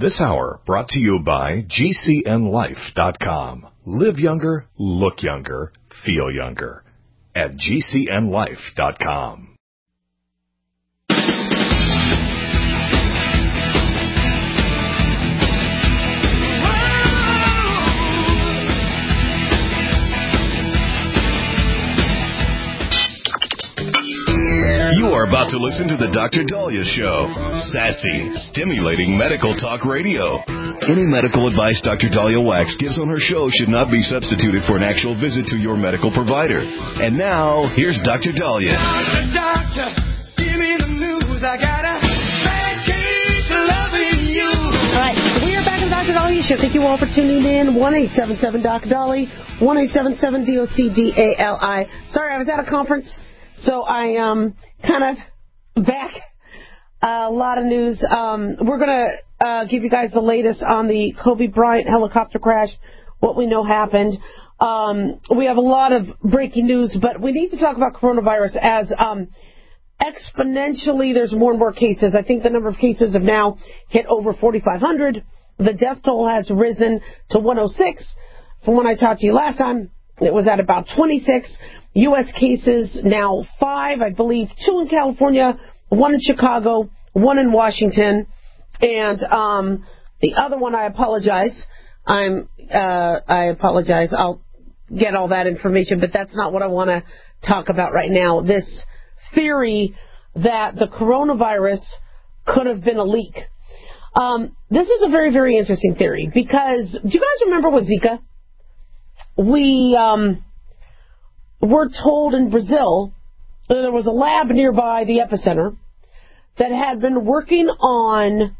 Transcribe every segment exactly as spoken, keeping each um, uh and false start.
This hour brought to you by G C N life dot com. Live younger, look younger, feel younger at G C N life dot com. You are about to listen to the Doctor Daliah Show. Sassy, stimulating medical talk radio. Any medical advice Doctor Daliah Wax gives on her show should not be substituted for an actual visit to your medical provider. And now, here's Doctor Daliah. Doctor, doctor, give me the news. I got a bad case of loving you. All right, we are back in the Doctor Daliah Show. Thank you all for tuning in. one eight seven seven Doc Dolly, one eight seven seven D O C D A L I. Sorry, I was at a conference. So I um kind of back uh, a lot of news. Um, we're going to uh, give you guys the latest on the Kobe Bryant helicopter crash, what we know happened. Um, we have a lot of breaking news, but we need to talk about coronavirus as um, exponentially there's more and more cases. I think the number of cases have now hit over forty-five hundred. The death toll has risen to one oh six. From when I talked to you last time, it was at about twenty-six. U S cases now five, I believe, two in California, one in Chicago, one in Washington, and um, the other one, I apologize. I'm, uh, I apologize. I'll get all that information, but that's not what I want to talk about right now. This theory that the coronavirus could have been a leak. Um, this is a very, very interesting theory because do you guys remember with Zika? We um, were told in Brazil that there was a lab nearby the epicenter that had been working on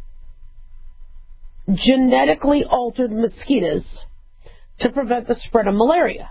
genetically altered mosquitoes to prevent the spread of malaria.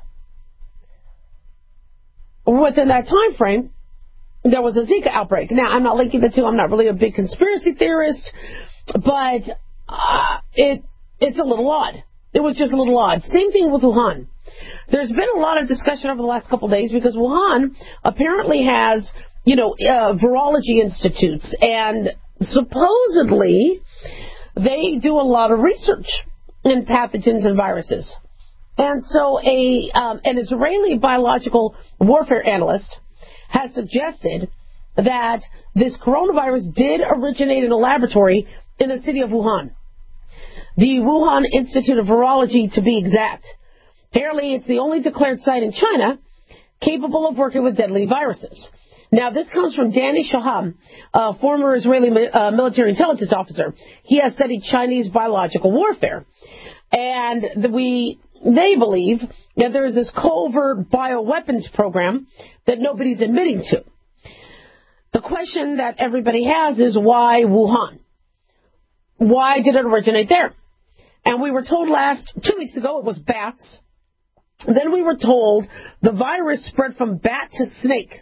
Within that time frame, there was a Zika outbreak. Now, I'm not linking the two. I'm not really a big conspiracy theorist, but uh, it it's a little odd. It was just a little odd. Same thing with Wuhan. There's been a lot of discussion over the last couple of days because Wuhan apparently has, you know, uh, virology institutes, and supposedly they do a lot of research in pathogens and viruses. And so a um, an Israeli biological warfare analyst has suggested that this coronavirus did originate in a laboratory in the city of Wuhan. The Wuhan Institute of Virology, to be exact. Apparently, it's the only declared site in China capable of working with deadly viruses. Now, this comes from Danny Shaham, a former Israeli uh, military intelligence officer. He has studied Chinese biological warfare. And the, we, they believe that there is this covert bioweapons program that nobody's admitting to. The question that everybody has is, why Wuhan? Why did it originate there? And we were told last, two weeks ago, it was bats. Then we were told the virus spread from bat to snake.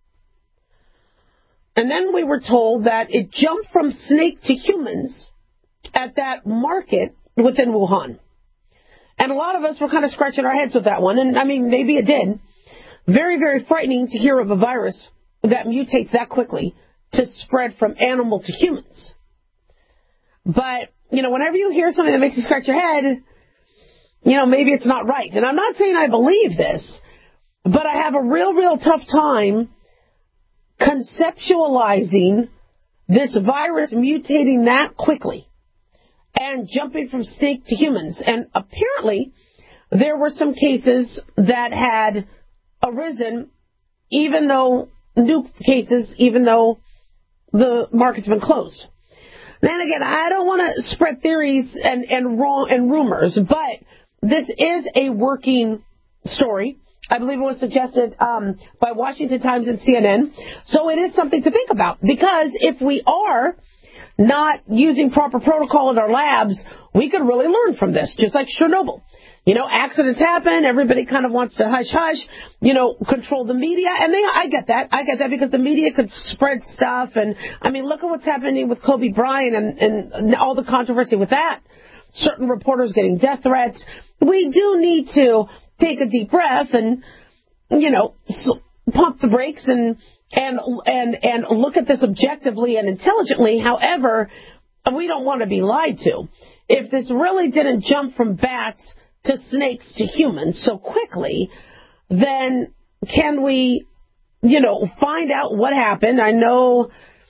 And then we were told that it jumped from snake to humans at that market within Wuhan. And a lot of us were kind of scratching our heads with that one. And, I mean, maybe it did. Very, very frightening to hear of a virus that mutates that quickly to spread from animal to humans. But, you know, whenever you hear something that makes you scratch your head, you know, maybe it's not right. And I'm not saying I believe this, but I have a real, real tough time conceptualizing this virus mutating that quickly and jumping from snake to humans. And apparently there were some cases that had arisen, even though, new cases, even though the market's been closed. Then again, I don't want to spread theories and, and wrong and rumors, but this is a working story. I believe it was suggested um, by Washington Times and C N N. So it is something to think about, because if we are not using proper protocol in our labs, we could really learn from this, just like Chernobyl. You know, accidents happen. Everybody kind of wants to hush, hush, you know, control the media. And they, I get that. I get that because the media could spread stuff. And, I mean, look at what's happening with Kobe Bryant and, and all the controversy with that. Certain reporters getting death threats. We do need to take a deep breath and, you know, pump the brakes and, and, and, and look at this objectively and intelligently. However, we don't want to be lied to. If this really didn't jump from bats to snakes to humans so quickly, then can we, you know, find out what happened? I know,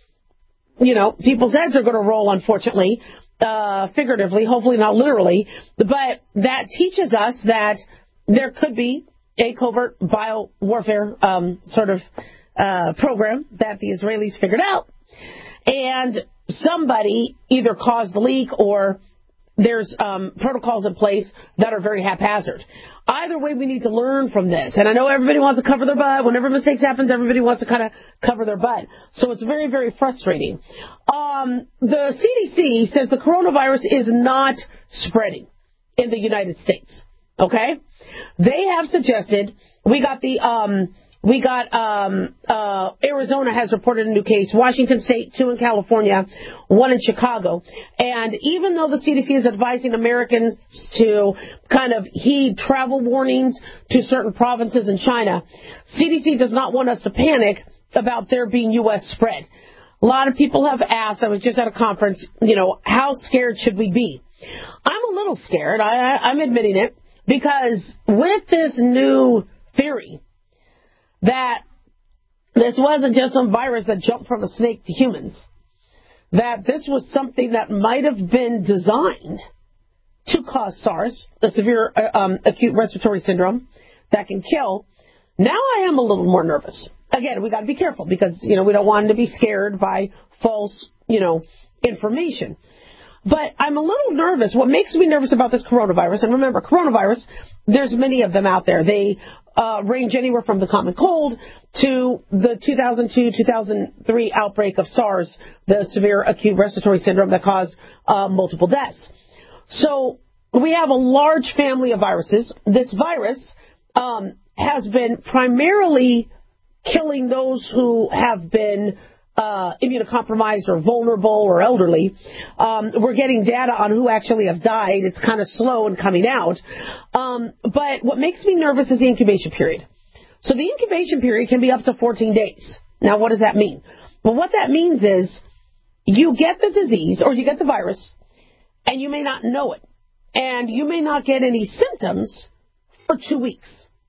you know, people's heads are going to roll, unfortunately, uh, figuratively, hopefully not literally, but that teaches us that there could be a covert biowarfare um, sort of uh, program that the Israelis figured out, and somebody either caused the leak or there's um, protocols in place that are very haphazard. Either way, we need to learn from this. And I know everybody wants to cover their butt. Whenever mistakes happen, everybody wants to kind of cover their butt. So it's very, very frustrating. Um, the C D C says the coronavirus is not spreading in the United States. Okay? They have suggested, we got the... Um, We got um, uh, Arizona has reported a new case, Washington State, two in California, one in Chicago. And even though the C D C is advising Americans to kind of heed travel warnings to certain provinces in China, C D C does not want us to panic about there being U S spread. A lot of people have asked, I was just at a conference, you know, how scared should we be? I'm a little scared, I, I, I'm admitting it, because with this new theory, that this wasn't just some virus that jumped from a snake to humans, that this was something that might have been designed to cause SARS, a severe uh, um, acute respiratory syndrome that can kill. Now I am a little more nervous. Again, we got to be careful because, you know, we don't want to be scared by false, you know, information. But I'm a little nervous. What makes me nervous about this coronavirus, and remember, coronavirus, there's many of them out there. They uh, range anywhere from the common cold to the two thousand two two thousand three outbreak of SARS, the severe acute respiratory syndrome that caused uh, multiple deaths. So we have a large family of viruses. This virus um, has been primarily killing those who have been Uh, immunocompromised or vulnerable or elderly. Um, we're getting data on who actually have died. It's kind of slow in coming out. Um, but what makes me nervous is the incubation period. So the incubation period can be up to fourteen days. Now, what does that mean? Well, what that means is you get the disease or you get the virus and you may not know it. And you may not get any symptoms for two weeks.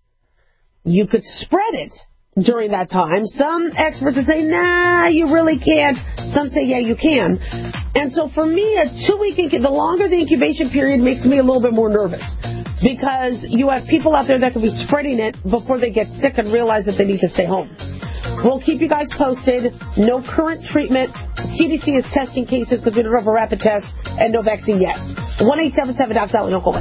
You could spread it during that time. Some experts say, nah, you really can't. Some say, yeah, you can. And so for me, a two-week, inc- the longer the incubation period makes me a little bit more nervous because you have people out there that could be spreading it before they get sick and realize that they need to stay home. We'll keep you guys posted. No current treatment. C D C is testing cases because we don't have a rapid test and no vaccine yet. one eight seven seven doc Dolly. Don't go away.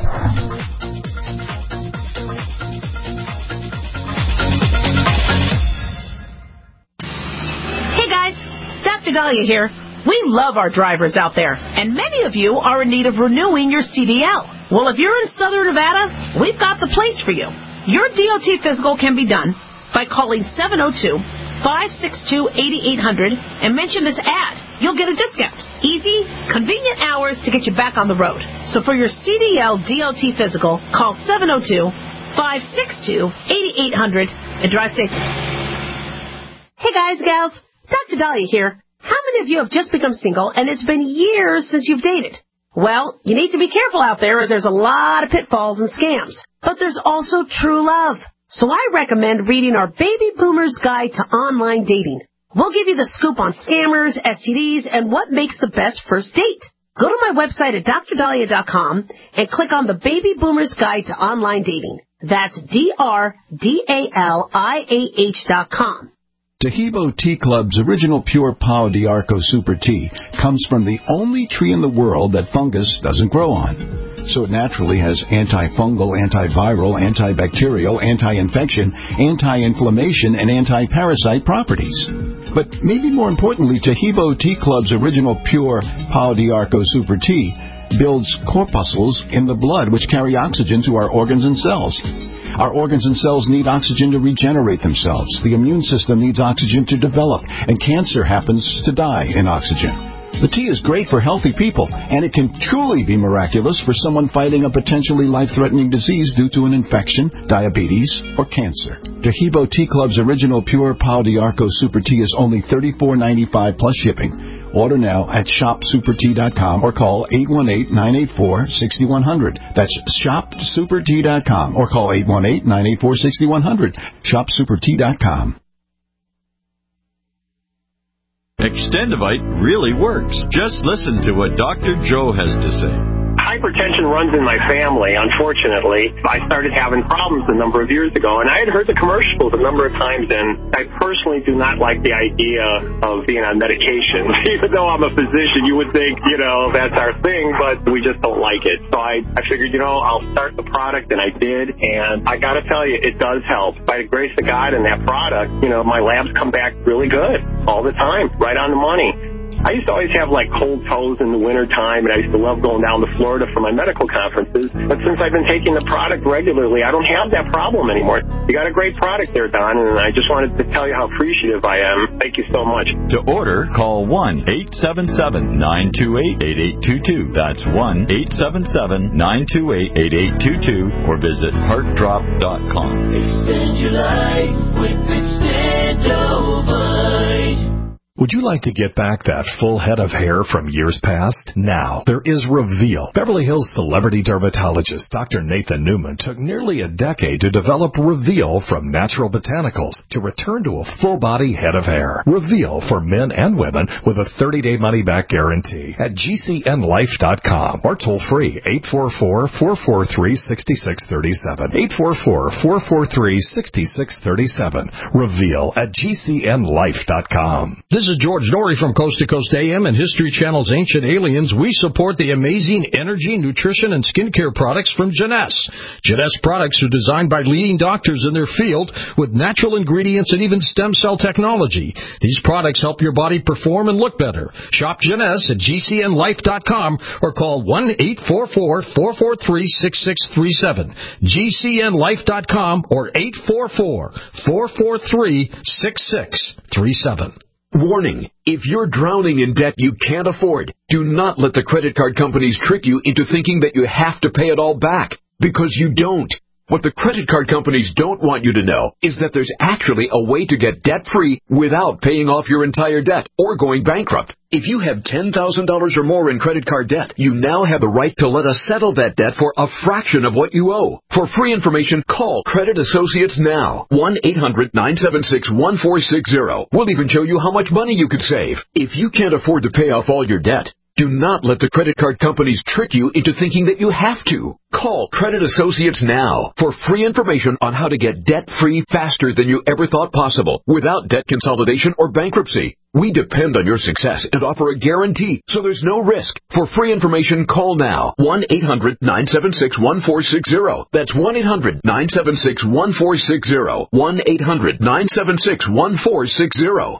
Doctor Dahlia here. We love our drivers out there, and many of you are in need of renewing your C D L. Well, if you're in Southern Nevada, we've got the place for you. Your D O T physical can be done by calling seven oh two, five six two, eight eight hundred and mention this ad. You'll get a discount. Easy, convenient hours to get you back on the road. So for your C D L D O T physical, call seven oh two, five six two, eight eight hundred and drive safe. Hey guys, gals, Doctor Dahlia here. How many of you have just become single and it's been years since you've dated? Well, you need to be careful out there as there's a lot of pitfalls and scams. But there's also true love. So I recommend reading our Baby Boomer's Guide to Online Dating. We'll give you the scoop on scammers, S T Ds, and what makes the best first date. Go to my website at dr dahlia dot com and click on the Baby Boomer's Guide to Online Dating. That's D R D A L I A H dot com. Tahibo Tea Club's original pure Pau d'Arco Super Tea comes from the only tree in the world that fungus doesn't grow on. So it naturally has antifungal, antiviral, antibacterial, anti-infection, anti-inflammation, and anti-parasite properties. But maybe more importantly, Tahibo Tea Club's original pure Pau d'Arco Super Tea builds corpuscles in the blood which carry oxygen to our organs and cells. Our organs and cells need oxygen to regenerate themselves. The immune system needs oxygen to develop, and cancer happens to die in oxygen. The tea is great for healthy people, and it can truly be miraculous for someone fighting a potentially life-threatening disease due to an infection, diabetes, or cancer. Tahibo Tea Club's original pure Pau d'Arco Super Tea is only thirty-four ninety-five plus shipping. Order now at shop super tea dot com or call eight one eight, nine eight four, six one zero zero. That's shop super tea dot com or call eight one eight, nine eight four, six one zero zero. shop super tea dot com. Extendivite really works. Just listen to what Doctor Joe has to say. Hypertension runs in my family, unfortunately. I started having problems a number of years ago, and I had heard the commercials a number of times, and I personally do not like the idea of being on medication. Even though I'm a physician, you would think, you know, that's our thing, but we just don't like it. So I, I figured, you know, I'll start the product, and I did, and I got to tell you, it does help. By the grace of God and that product, you know, my labs come back really good all the time, right on the money. I used to always have, like, cold toes in the wintertime, and I used to love going down to Florida for my medical conferences. But since I've been taking the product regularly, I don't have that problem anymore. You got a great product there, Don, and I just wanted to tell you how appreciative I am. Thank you so much. To order, call one eight seven seven, nine two eight, eight eight two two. That's one eight seven seven, nine two eight, eight eight two two, or visit heart drop dot com. Extend your life with Extendovite. Would you like to get back that full head of hair from years past? Now, there is Reveal. Beverly Hills celebrity dermatologist Doctor Nathan Newman took nearly a decade to develop Reveal from natural botanicals to return to a full-body head of hair. Reveal for men and women with a thirty-day money-back guarantee at G C N life dot com or toll-free eight four four, four four three, six six three seven. eight four four, four four three, six six three seven. Reveal at G C N life dot com. This is George Norrie from Coast to Coast A M and History Channel's Ancient Aliens. We support the amazing energy, nutrition, and skincare products from Jeunesse. Jeunesse products are designed by leading doctors in their field with natural ingredients and even stem cell technology. These products help your body perform and look better. Shop Jeunesse at G C N life dot com or call one eight four four, four four three, six six three seven. G C N life dot com or eight four four, four four three, six six three seven. Warning, if you're drowning in debt you can't afford, do not let the credit card companies trick you into thinking that you have to pay it all back, because you don't. What the credit card companies don't want you to know is that there's actually a way to get debt-free without paying off your entire debt or going bankrupt. If you have ten thousand dollars or more in credit card debt, you now have the right to let us settle that debt for a fraction of what you owe. For free information, call Credit Associates now. one eight hundred, nine seven six, one four six zero. We'll even show you how much money you could save. If you can't afford to pay off all your debt, do not let the credit card companies trick you into thinking that you have to. Call Credit Associates now for free information on how to get debt-free faster than you ever thought possible without debt consolidation or bankruptcy. We depend on your success and offer a guarantee, so there's no risk. For free information, call now. one eight hundred, nine seven six, one four six zero. That's one eight hundred, nine seven six, one four six zero. one eight hundred, nine seven six, one four six zero.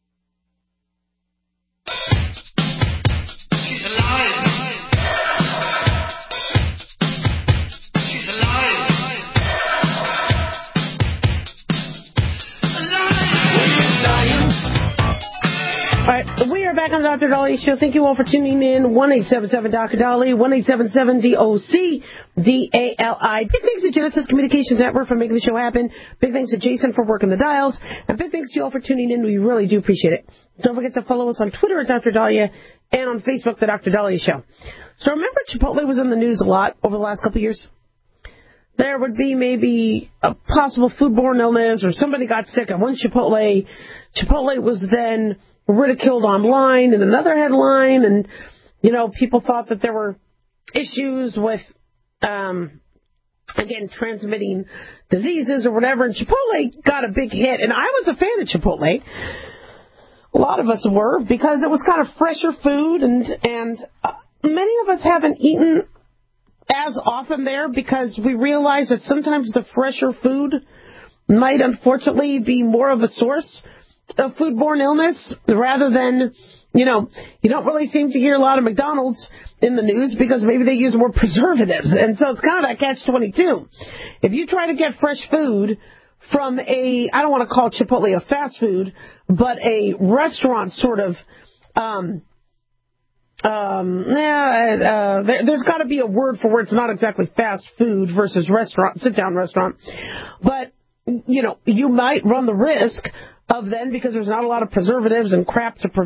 All right, we are back on the Doctor Dolly Show. Thank you all for tuning in. one eight seven seven Doctor Dolly, one eight seven seven D O C D A L I. Big thanks to Genesis Communications Network for making the show happen. Big thanks to Jason for working the dials. And big thanks to you all for tuning in. We really do appreciate it. Don't forget to follow us on Twitter at Doctor Dahlia and on Facebook, The Doctor Dahlia Show. So remember Chipotle was in the news a lot over the last couple of years? There would be maybe a possible foodborne illness or somebody got sick at one Chipotle. Chipotle was then ridiculed online in another headline, and, you know, people thought that there were issues with, um, again, transmitting diseases or whatever, and Chipotle got a big hit, and I was a fan of Chipotle. A lot of us were, because it was kind of fresher food, and, and uh, many of us haven't eaten as often there because we realize that sometimes the fresher food might unfortunately be more of a source of foodborne illness rather than, you know, you don't really seem to hear a lot of McDonald's in the news because maybe they use more preservatives. And so it's kind of that catch twenty-two. If you try to get fresh food from a, I don't want to call Chipotle a fast food, but a restaurant sort of, um, um, yeah, uh, there, there's got to be a word for where it's not exactly fast food versus restaurant, sit-down restaurant. But, you know, you might run the risk of then, because there's not a lot of preservatives and crap to prevent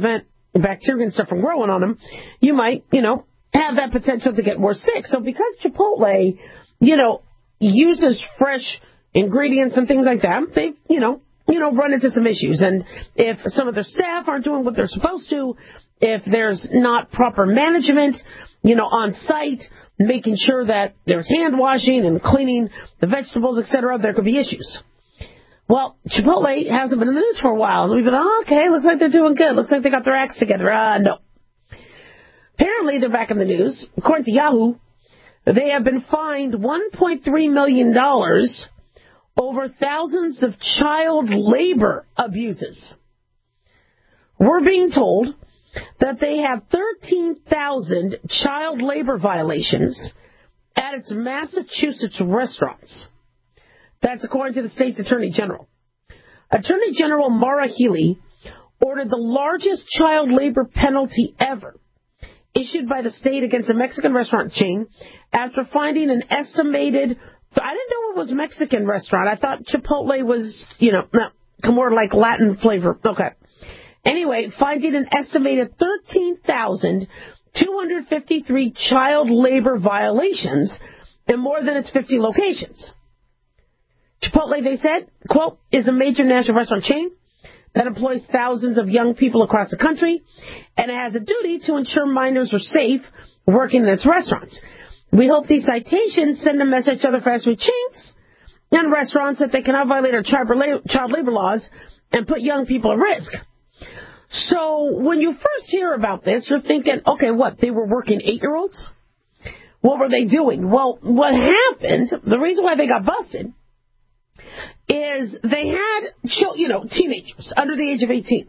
bacteria and stuff from growing on them, you might, you know, have that potential to get more sick. So because Chipotle, you know, uses fresh ingredients and things like that, they've, you know, you know, run into some issues. And if some of their staff aren't doing what they're supposed to, if there's not proper management, you know, on site, making sure that there's hand washing and cleaning the vegetables, et cetera, there could be issues. Well, Chipotle hasn't been in the news for a while. So we've been, oh, okay, looks like they're doing good. Looks like they got their acts together. Uh, no. Apparently, they're back in the news. According to Yahoo, they have been fined one point three million dollars over thousands of child labor abuses. We're being told that they have thirteen thousand child labor violations at its Massachusetts restaurants. That's according to the state's Attorney General. Attorney General Maura Healey ordered the largest child labor penalty ever issued by the state against a Mexican restaurant chain after finding an estimated, I didn't know it was Mexican restaurant. I thought Chipotle was, you know, more like Latin flavor. Okay. Anyway, finding an estimated thirteen thousand two hundred fifty-three child labor violations in more than its fifty locations. Chipotle, they said, quote, is a major national restaurant chain that employs thousands of young people across the country, and it has a duty to ensure minors are safe working in its restaurants. We hope these citations send a message to other fast food chains and restaurants that they cannot violate our child labor laws and put young people at risk. So when you first hear about this, you're thinking, okay, what, they were working eight-year-olds? What were they doing? Well, what happened, the reason why they got busted, is they had, you know, teenagers under the age of eighteen.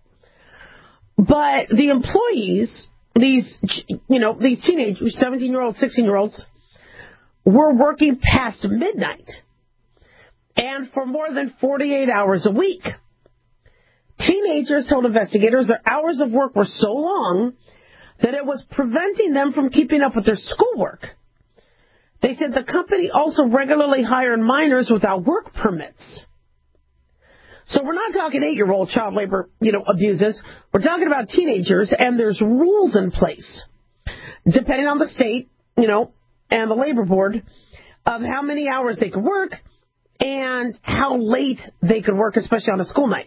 But the employees, these, you know, these teenagers, seventeen-year-olds, sixteen-year-olds, were working past midnight and for more than forty-eight hours a week. Teenagers told investigators their hours of work were so long that it was preventing them from keeping up with their schoolwork. They said the company also regularly hired minors without work permits. So we're not talking eight-year-old child labor, you know, abuses. We're talking about teenagers, and there's rules in place, depending on the state, you know, and the labor board, of how many hours they could work and how late they could work, especially on a school night.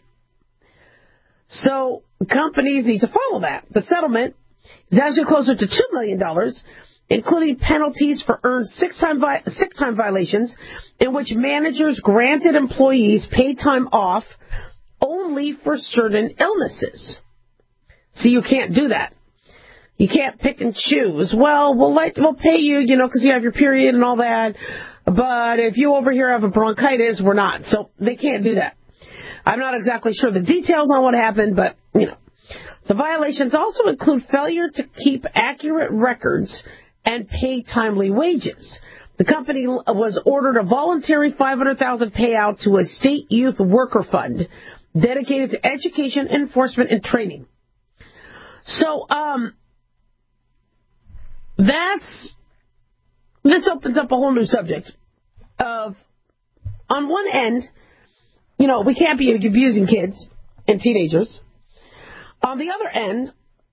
So companies need to follow that. The settlement is actually closer to two million dollars, including penalties for earned sick-time vi- sick-time violations in which managers granted employees paid time off only for certain illnesses. See, you can't do that. You can't pick and choose. Well, we'll, like, we'll pay you, you know, because you have your period and all that, but if you over here have a bronchitis, we're not. So they can't do that. I'm not exactly sure the details on what happened, but, you know. The violations also include failure to keep accurate records and pay timely wages. The company was ordered a voluntary five hundred thousand dollars payout to a state youth worker fund dedicated to education, enforcement, and training. So, um, that's, this opens up a whole new subject of, on one end, you know, we can't be abusing kids and teenagers. On the other end,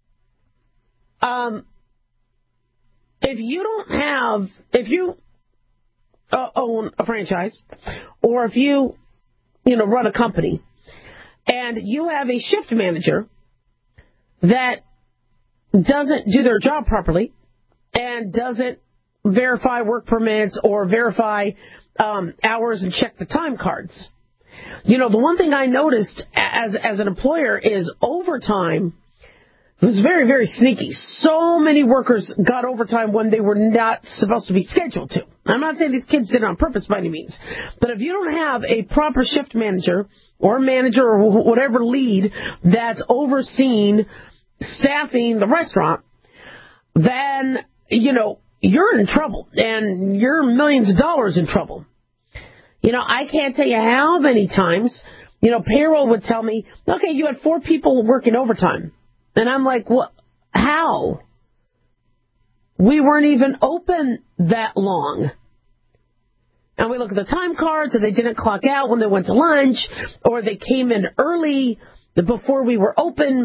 um, if you don't have, if you uh, own a franchise, or if you, you know, run a company, and you have a shift manager that doesn't do their job properly and doesn't verify work permits or verify um, hours and check the time cards. You know, the one thing I noticed as as an employer is overtime was very, very sneaky. So many workers got overtime when they were not supposed to be scheduled to. I'm not saying these kids did it on purpose by any means, but if you don't have a proper shift manager or manager or whatever lead that's overseeing staffing the restaurant, then, you know, you're in trouble, and you're millions of dollars in trouble. You know, I can't tell you how many times, you know, payroll would tell me, okay, you had four people working overtime. And I'm like, what? How? We weren't even open that long. And we look at the time cards, and they didn't clock out when they went to lunch, or they came in early before we were open.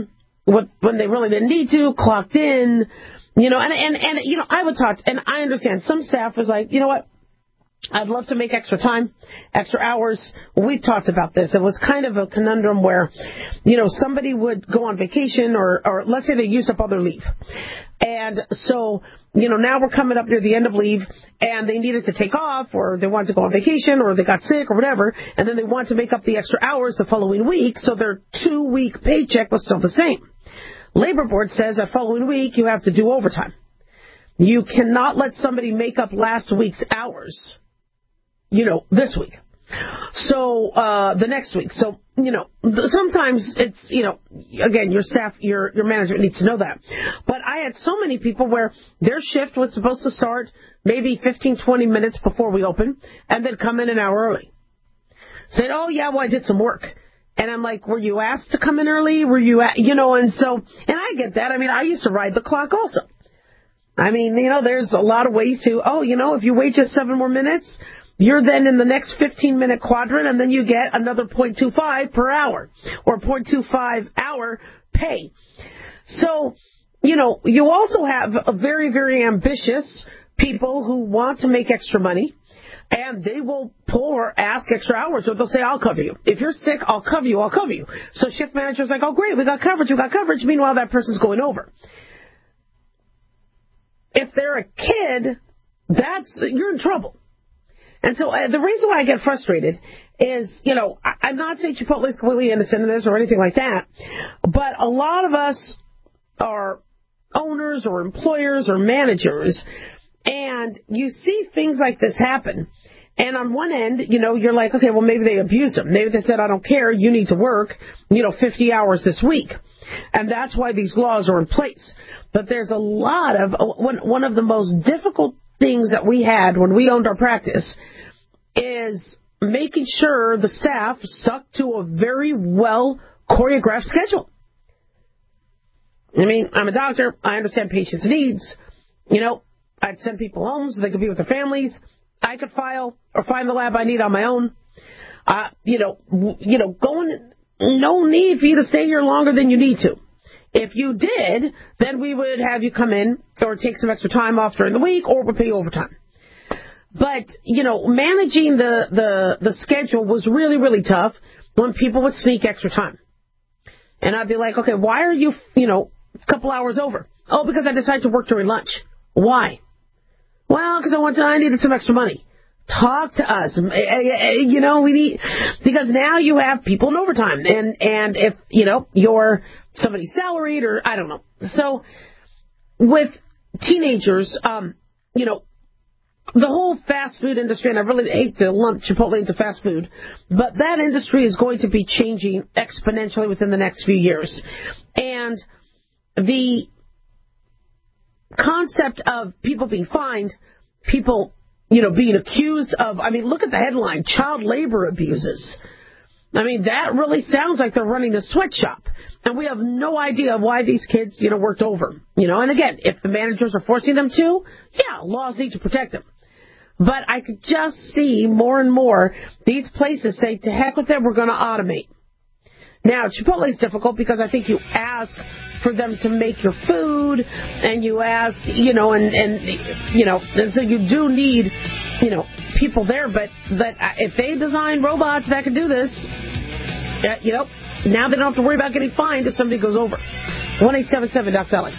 when they really didn't need to, clocked in, you know, and, and, and, you know, I would talk, and I understand some staff was like, you know what, I'd love to make extra time, extra hours. We've talked about this. It was kind of a conundrum where, you know, somebody would go on vacation or, or let's say they used up all their leave. And so, you know, now we're coming up near the end of leave and they needed to take off or they wanted to go on vacation or they got sick or whatever. And then they want to make up the extra hours the following week. So their two week paycheck was still the same. Labor Board says that following week you have to do overtime. You cannot let somebody make up last week's hours, you know, this week. So, uh, the next week. So, you know, sometimes it's, you know, again, your staff, your, your management needs to know that. But I had so many people where their shift was supposed to start maybe fifteen, twenty minutes before we open and then come in an hour early. Said, oh yeah, well I did some work. And I'm like, were you asked to come in early? Were you, at, you know, and so, and I get that. I mean, I used to ride the clock also. I mean, you know, there's a lot of ways to, oh, you know, if you wait just seven more minutes, you're then in the next fifteen-minute quadrant, and then you get another point two five per hour, or point two five hour pay. So, you know, you also have a very, very ambitious people who want to make extra money, and they will pull or ask extra hours, or they'll say, I'll cover you. If you're sick, I'll cover you, I'll cover you. So shift manager's like, oh, great, we got coverage, we got coverage. Meanwhile, that person's going over. If they're a kid, that's, you're in trouble. And so uh, the reason why I get frustrated is, you know, I, I'm not saying Chipotle is completely innocent in this or anything like that, but a lot of us are owners or employers or managers, and you see things like this happen. And on one end, you know, you're like, okay, well, maybe they abused them. Maybe they said, I don't care, you need to work, you know, fifty hours this week. And that's why these laws are in place. But there's a lot of, one, one of the most difficult things that we had when we owned our practice is making sure the staff stuck to a very well choreographed schedule. I mean, I'm a doctor. I understand patients' needs. You know, I'd send people home so they could be with their families. I could file or find the lab I need on my own. Uh, you know, you know, going, no need for you to stay here longer than you need to. If you did, then we would have you come in or take some extra time off during the week, or we'll pay you overtime. But, you know, managing the, the, the schedule was really, really tough when people would sneak extra time. And I'd be like, okay, why are you, you know, a couple hours over? Oh, because I decided to work during lunch. Why? Well, because I wanted, I needed some extra money. Talk to us. You know, we need, because now you have people in overtime. And, and if, you know, you're somebody salaried or I don't know. So with teenagers, um, you know, the whole fast food industry, and I really hate to lump Chipotle into fast food, but that industry is going to be changing exponentially within the next few years. And the concept of people being fined, people, you know, being accused of, I mean, look at the headline, child labor abuses. I mean, that really sounds like they're running a sweatshop. And we have no idea why these kids, you know, worked over. You know, and again, if the managers are forcing them to, yeah, laws need to protect them. But I could just see more and more these places say, to heck with it, we're going to automate. Now, Chipotle is difficult because I think you ask for them to make your food, and you ask, you know, and, and you know, and so you do need, you know, people there. But, but if they design robots that can do this, uh, you know, now they don't have to worry about getting fined if somebody goes over. one eight seven seven Doc Telly.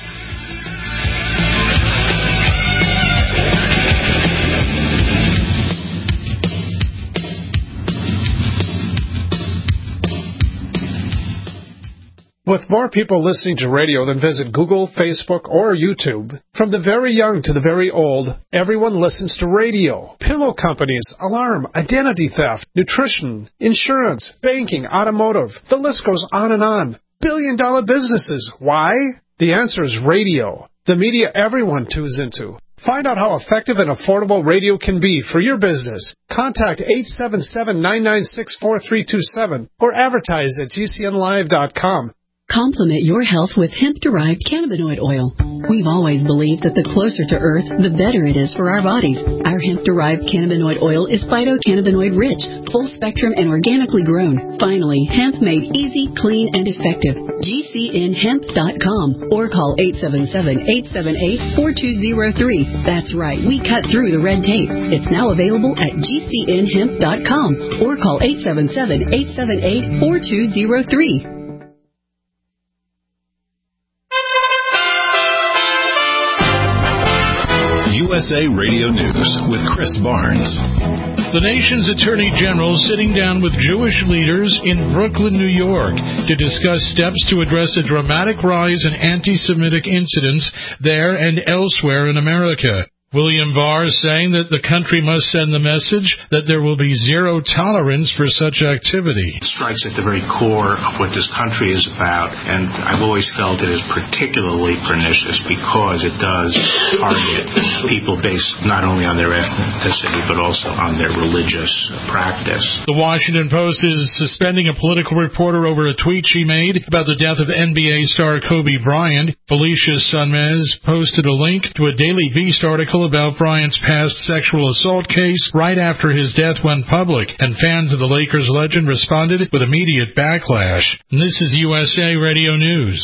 With more people listening to radio than visit Google, Facebook, or YouTube, from the very young to the very old, everyone listens to radio. Pillow companies, alarm, identity theft, nutrition, insurance, banking, automotive. The list goes on and on. Billion-dollar businesses. Why? The answer is radio. The media everyone tunes into. Find out how effective and affordable radio can be for your business. Contact eight seven seven, nine nine six, four three two seven or advertise at G C N live dot com. Complement your health with hemp-derived cannabinoid oil. We've always believed that the closer to Earth, the better it is for our bodies. Our hemp-derived cannabinoid oil is phytocannabinoid-rich, full-spectrum, and organically grown. Finally, hemp made easy, clean, and effective. G C N hemp dot com or call eight seven seven, eight seven eight, four two zero three. That's right, we cut through the red tape. It's now available at G C N hemp dot com or call eight seven seven, eight seven eight, four two zero three. U S A Radio News with Chris Barnes. The nation's Attorney General sitting down with Jewish leaders in Brooklyn, New York, to discuss steps to address a dramatic rise in anti-Semitic incidents there and elsewhere in America. William Barr saying that the country must send the message that there will be zero tolerance for such activity. It strikes at the very core of what this country is about, and I've always felt it is particularly pernicious because it does target people based not only on their ethnicity but also on their religious practice. The Washington Post is suspending a political reporter over a tweet she made about the death of N B A star Kobe Bryant. Felicia Sunmez posted a link to a Daily Beast article about Bryant's past sexual assault case right after his death went public, and fans of the Lakers legend responded with immediate backlash. And this is U S A Radio News.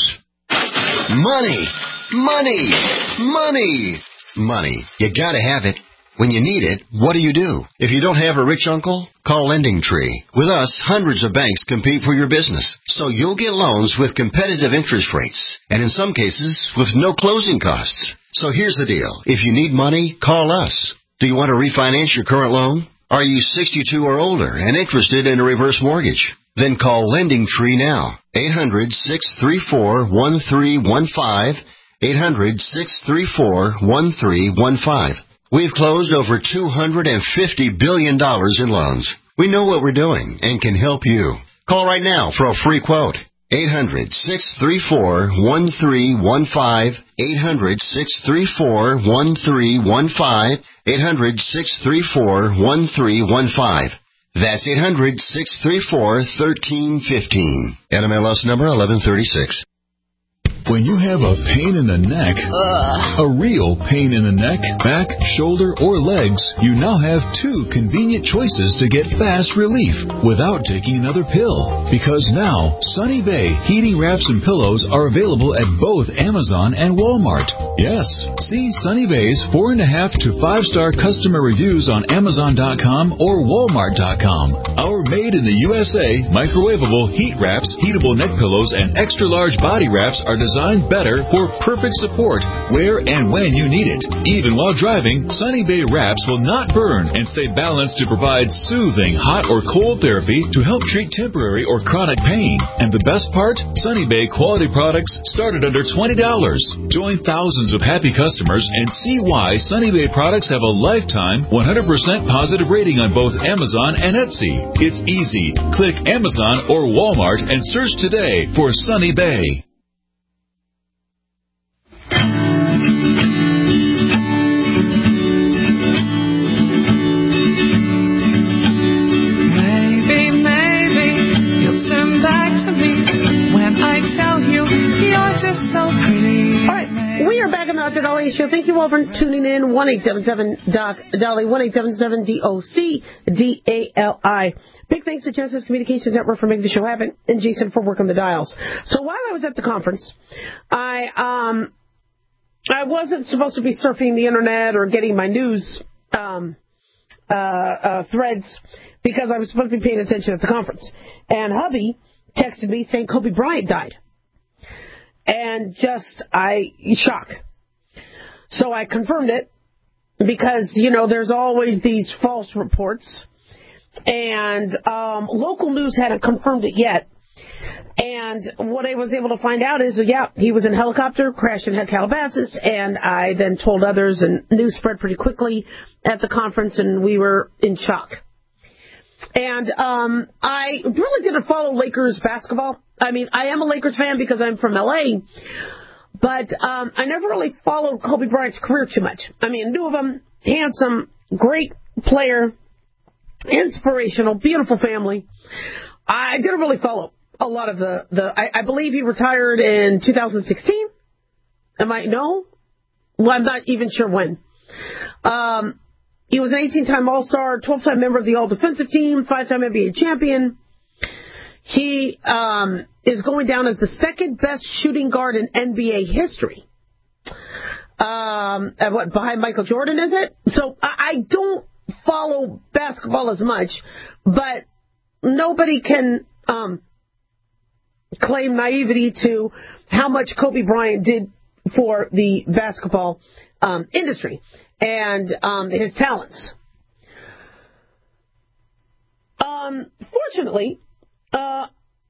Money! Money! Money! Money. You gotta have it. When you need it, what do you do? If you don't have a rich uncle, call Lending Tree. With us, hundreds of banks compete for your business, so you'll get loans with competitive interest rates, and in some cases, with no closing costs. So here's the deal. If you need money, call us. Do you want to refinance your current loan? Are you sixty-two or older and interested in a reverse mortgage? Then call Lending Tree now. eight hundred, six three four, one three one five. eight hundred, six three four, one three one five. We've closed over two hundred fifty billion dollars in loans. We know what we're doing and can help you. Call right now for a free quote. eight hundred, six three four, one three one five. eight hundred, six three four, one three one five. eight hundred, six three four, one three one five. That's eight hundred, six three four, one three one five. N M L S number eleven thirty-six. When you have a pain in the neck, Ugh. a real pain in the neck, back, shoulder, or legs, you now have two convenient choices to get fast relief without taking another pill. Because now, Sunny Bay heating wraps and pillows are available at both Amazon and Walmart. Yes, see Sunny Bay's four and a half to five star customer reviews on Amazon dot com or Walmart dot com. Our made in the U S A microwavable heat wraps, heatable neck pillows, and extra large body wraps are designed Designed better for perfect support where and when you need it. Even while driving, Sunny Bay wraps will not burn and stay balanced to provide soothing hot or cold therapy to help treat temporary or chronic pain. And the best part? Sunny Bay quality products start at under twenty dollars. Join thousands of happy customers and see why Sunny Bay products have a lifetime one hundred percent positive rating on both Amazon and Etsy. It's easy. Click Amazon or Walmart and search today for Sunny Bay. Just so pretty. All right, we are back on the Doctor Dahlia Show. Thank you all for tuning in. one eight seven seven Doc Dahlia, one eight seven seven D O C D A L I. Big thanks to Genesis Communications Network for making the show happen, and Jason for working the dials. So while I was at the conference, I um I wasn't supposed to be surfing the internet or getting my news um uh, uh threads because I was supposed to be paying attention at the conference. And hubby texted me saying Kobe Bryant died. And just, I, shock. So I confirmed it because, you know, there's always these false reports. And um, local news hadn't confirmed it yet. And what I was able to find out is, yeah, he was in a helicopter, crashed in Calabasas. And I then told others, and news spread pretty quickly at the conference, and we were in shock. And um, I really didn't follow Lakers basketball. I mean, I am a Lakers fan because I'm from L A, but um, I never really followed Kobe Bryant's career too much. I mean, knew of him, handsome, great player, inspirational, beautiful family. I didn't really follow. a lot of the, the I, I believe he retired in two thousand sixteen. Am I, no? Well, I'm not even sure when. Um, he was an eighteen-time All-Star, twelve-time member of the All-Defensive Team, five-time N B A champion. He um, is going down as the second-best shooting guard in N B A history. Um, and what, behind Michael Jordan, is it? So I, I don't follow basketball as much, but nobody can um, claim naivety to how much Kobe Bryant did for the basketball um, industry and um, his talents. Um, fortunately, uh,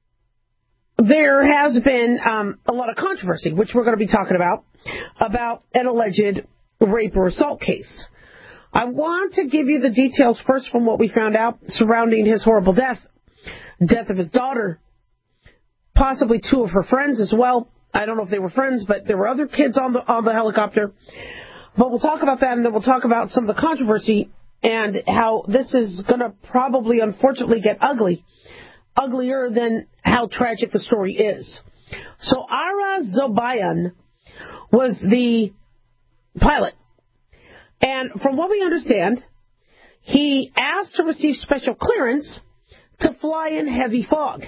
there has been um, a lot of controversy, which we're going to be talking about, about an alleged rape or assault case. I want to give you the details first from what we found out surrounding his horrible death, death of his daughter, possibly two of her friends as well. I don't know if they were friends, but there were other kids on the on the helicopter. But we'll talk about that, and then we'll talk about some of the controversy and how this is going to probably, unfortunately, get ugly, uglier than how tragic the story is. So Ara Zobayan was the pilot. And from what we understand, he asked to receive special clearance to fly in heavy fog.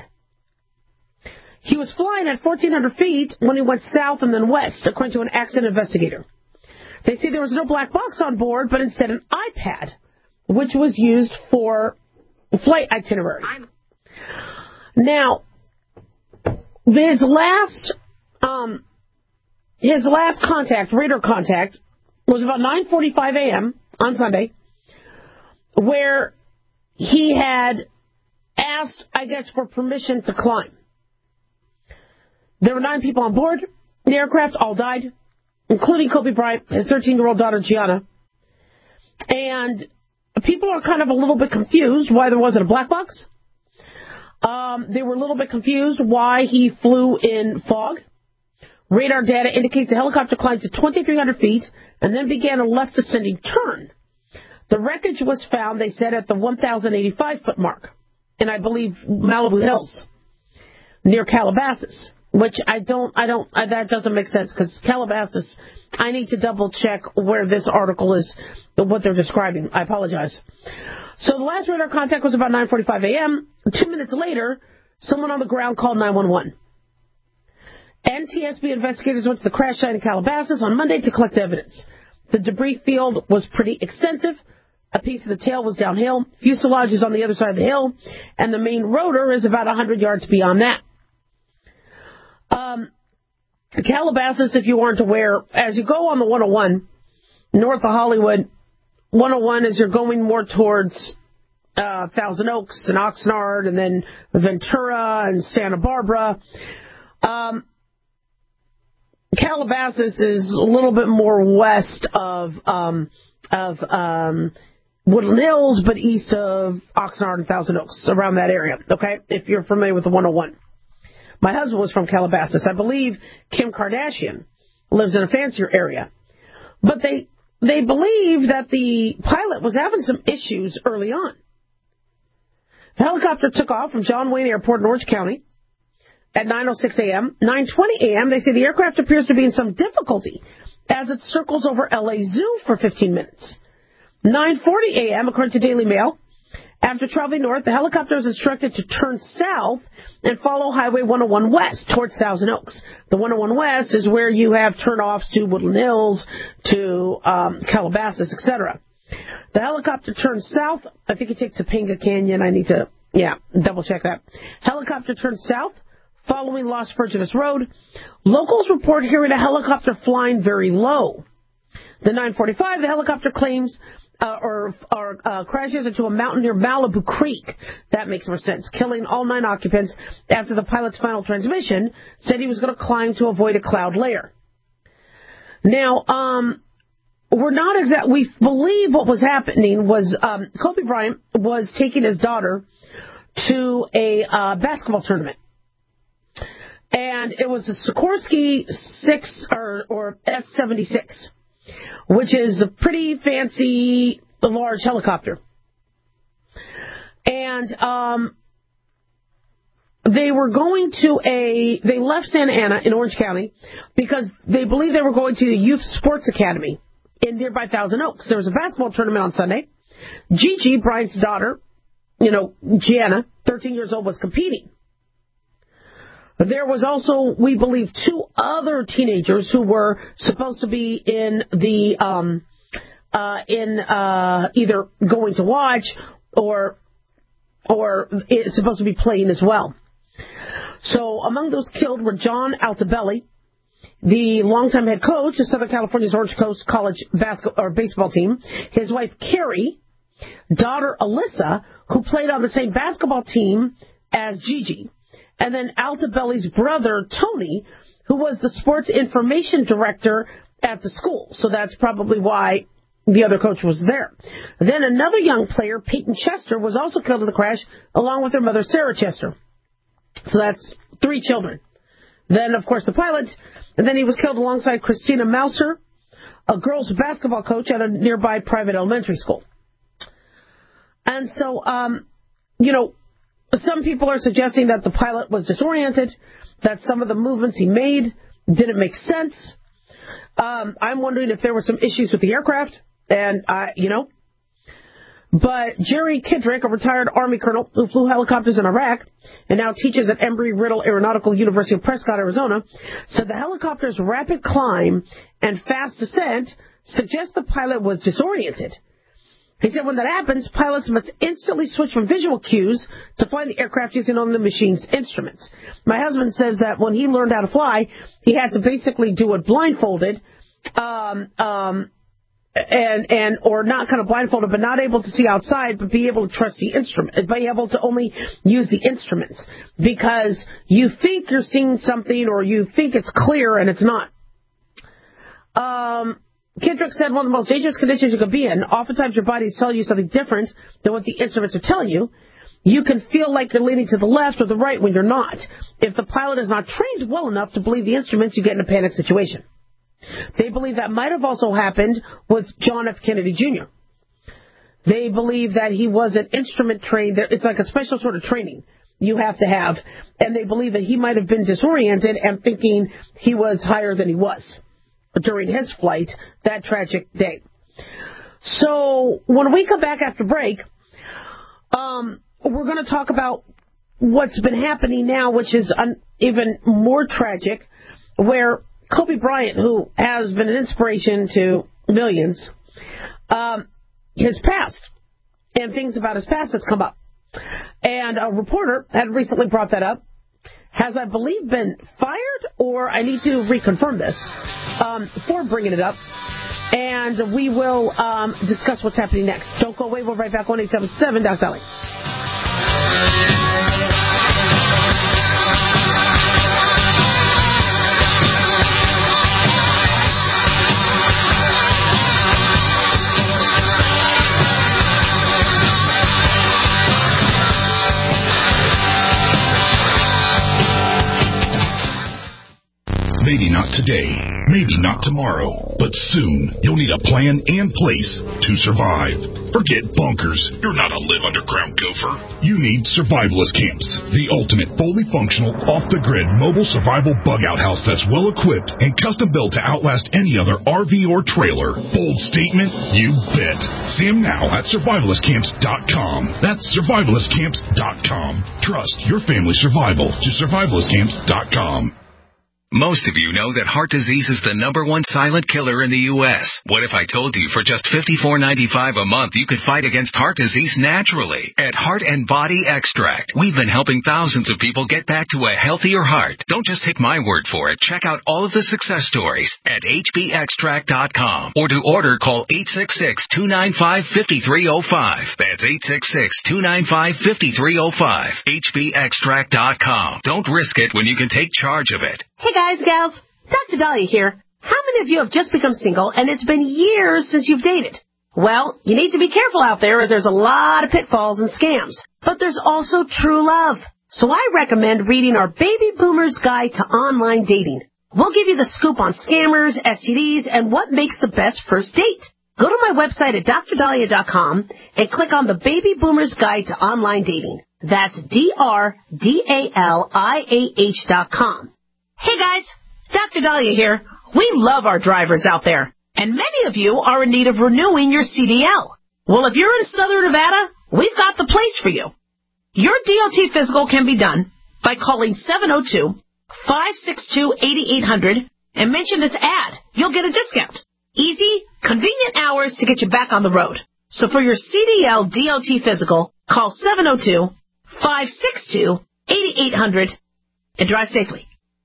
He was flying at fourteen hundred feet when he went south and then west, according to an accident investigator. They say there was no black box on board, but instead an iPad, which was used for flight itinerary. Now, his last, um, his last contact, radar contact, was about nine forty-five a.m. on Sunday, where he had asked, I guess, for permission to climb. There were nine people on board. The aircraft all died, including Kobe Bryant, his thirteen-year-old daughter, Gianna. And people are kind of a little bit confused why there wasn't a black box. Um, they were a little bit confused why he flew in fog. Radar data indicates the helicopter climbed to twenty-three hundred feet and then began a left descending turn. The wreckage was found, they said, at the one thousand eighty-five foot mark in, I believe, Malibu Hills, near Calabasas. Which I don't, I don't, I, that doesn't make sense, because Calabasas, I need to double check where this article is, what they're describing. I apologize. So the last radar contact was about nine forty-five a.m. Two minutes later, someone on the ground called nine one one. N T S B investigators went to the crash site in Calabasas on Monday to collect evidence. The debris field was pretty extensive. A piece of the tail was downhill. Fuselage is on the other side of the hill, and the main rotor is about one hundred yards beyond that. Um, Calabasas, if you weren't aware, as you go on the one oh one, north of Hollywood, one oh one as you're going more towards uh, Thousand Oaks and Oxnard and then Ventura and Santa Barbara, um, Calabasas is a little bit more west of um, of um, Woodland Hills, but east of Oxnard and Thousand Oaks, around that area, okay, if you're familiar with the one oh one. My husband was from Calabasas. I believe Kim Kardashian lives in a fancier area. But they they believe that the pilot was having some issues early on. The helicopter took off from John Wayne Airport in Orange County at nine oh six a.m. nine twenty a.m., they say the aircraft appears to be in some difficulty as it circles over L A Zoo for fifteen minutes. nine forty a.m., according to Daily Mail, after traveling north, the helicopter was instructed to turn south and follow Highway one oh one West towards Thousand Oaks. The one oh one West is where you have turnoffs to Woodland Hills, to um, Calabasas, et cetera. The helicopter turned south. I think it takes Topanga Canyon. I need to, yeah, double check that. Helicopter turned south, following Los Virgenes Road. Locals report hearing a helicopter flying very low. The nine forty-five, the helicopter claims uh, or, or uh, crashes into a mountain near Malibu Creek. That makes more sense. Killing all nine occupants after the pilot's final transmission said he was going to climb to avoid a cloud layer. Now, um, we're not exact. We believe what was happening was um, Kobe Bryant was taking his daughter to a uh, basketball tournament. And it was a Sikorsky six or, or S seventy-six. Which is a pretty fancy, large helicopter. And um, they were going to a, they left Santa Ana in Orange County because they believed they were going to the Youth Sports Academy in nearby Thousand Oaks. There was a basketball tournament on Sunday. Gigi, Bryant's daughter, you know, Gianna, thirteen years old, was competing. There was also, we believe, two other teenagers who were supposed to be in the, um, uh, in, uh, either going to watch or, or is supposed to be playing as well. So among those killed were John Altobelli, the longtime head coach of Southern California's Orange Coast College basketball or baseball team, his wife Carrie, daughter Alyssa, who played on the same basketball team as Gigi, and then Altobelli's brother Tony, who was the sports information director at the school. So that's probably why the other coach was there. Then another young player, Peyton Chester, was also killed in the crash, along with her mother, Sarah Chester. So that's three children. Then, of course, the pilot. And then he was killed alongside Christina Mouser, a girls' basketball coach at a nearby private elementary school. And so, um, you know, some people are suggesting that the pilot was disoriented, that some of the movements he made didn't make sense. Um, I'm wondering if there were some issues with the aircraft. And, uh, you know, but Jerry Kidrick, a retired Army colonel who flew helicopters in Iraq and now teaches at Embry-Riddle Aeronautical University of Prescott, Arizona, said the helicopter's rapid climb and fast descent suggest the pilot was disoriented. He said when that happens, pilots must instantly switch from visual cues to fly the aircraft using only the machine's instruments. My husband says that when he learned how to fly, he had to basically do it blindfolded, um, um, and and or not kind of blindfolded, but not able to see outside, but be able to trust the instrument, be able to only use the instruments, because you think you're seeing something or you think it's clear and it's not. Um, Kendrick said one of the most dangerous conditions you could be in, oftentimes your body is telling you something different than what the instruments are telling you. You can feel like you're leaning to the left or the right when you're not. If the pilot is not trained well enough to believe the instruments, you get in a panic situation. They believe that might have also happened with John F. Kennedy Junior They believe that he wasn't instrument trained. It's like a special sort of training you have to have. And they believe that he might have been disoriented and thinking he was higher than he was during his flight that tragic day. So when we come back after break, um, we're going to talk about what's been happening now, which is un- even more tragic, where Kobe Bryant, who has been an inspiration to millions, um, his past and things about his past has come up. And a reporter had recently brought that up. Has, I believe, been fired, or I need to reconfirm this, um, for bringing it up. And we will um, discuss what's happening next. Don't go away. We'll be right back on eight seven seven, Doctor Dolly. Maybe not today, maybe not tomorrow, but soon you'll need a plan and place to survive. Forget bunkers. You're not a live underground gopher. You need survivalist camps, the ultimate fully functional, off-the-grid mobile survival bug-out house that's well-equipped and custom-built to outlast any other R V or trailer. Bold statement? You bet. See them now at survivalist camps dot com. That's survivalist camps dot com. Trust your family's survival to survivalist camps dot com. Most of you know that heart disease is the number one silent killer in the U S What if I told you for just fifty-four ninety-five a month you could fight against heart disease naturally? At Heart and Body Extract, we've been helping thousands of people get back to a healthier heart. Don't just take my word for it. Check out all of the success stories at H B extract dot com. Or to order, call eight six six, two nine five, five three zero five. That's eight six six, two nine five, five three zero five. H B extract dot com. Don't risk it when you can take charge of it. Hey guys, gals, Doctor Dahlia here. How many of you have just become single and it's been years since you've dated? Well, you need to be careful out there as there's a lot of pitfalls and scams. But there's also true love. So I recommend reading our Baby Boomer's Guide to Online Dating. We'll give you the scoop on scammers, S T Ds, and what makes the best first date. Go to my website at dr dahlia dot com and click on the Baby Boomer's Guide to Online Dating. That's D R D A L I A H dot com. Hey guys, Doctor Dahlia here. We love our drivers out there, and many of you are in need of renewing your C D L. Well, if you're in Southern Nevada, we've got the place for you. Your D O T physical can be done by calling seven oh two, five six two, eight eight hundred and mention this ad. You'll get a discount. Easy, convenient hours to get you back on the road. So for your C D L D O T physical, call seven oh two, five six two, eight eight hundred and drive safely.